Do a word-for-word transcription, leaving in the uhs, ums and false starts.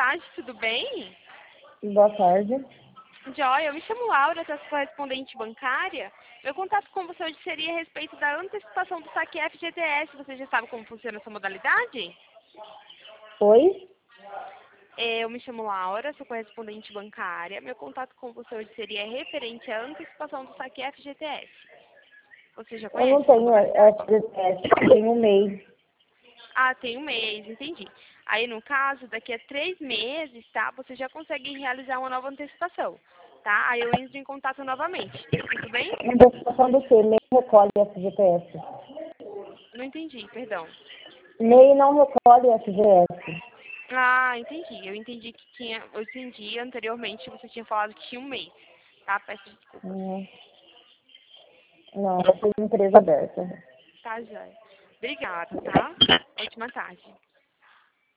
tarde, tudo bem? Boa tarde. Joia, eu me chamo Laura, sou sua correspondente bancária. Meu contato com você hoje seria a respeito da antecipação do saque F G T S. Você já sabe como funciona essa modalidade? Oi? É, Eu me chamo Laura, sou correspondente bancária. Meu contato com você hoje seria referente à antecipação do saque F G T S. Você já Eu não conhece essa tenho modalidade? F G T S, eu tenho um MEI. Ah, tem um mês, entendi. Aí, no caso, daqui a três meses, tá? Você já consegue realizar uma nova antecipação, tá? Aí eu entro em contato novamente. Tudo bem? Antecipação do quê? MEI recolhe F G T S. Não entendi, perdão. MEI não recolhe F G S. Ah, entendi. Eu entendi que tinha... Eu entendi anteriormente, você tinha falado que tinha um mês, tá? Peço desculpas. Hum, Não, eu sou empresa aberta. Tá, joia. Obrigada, tá? Ótima tarde.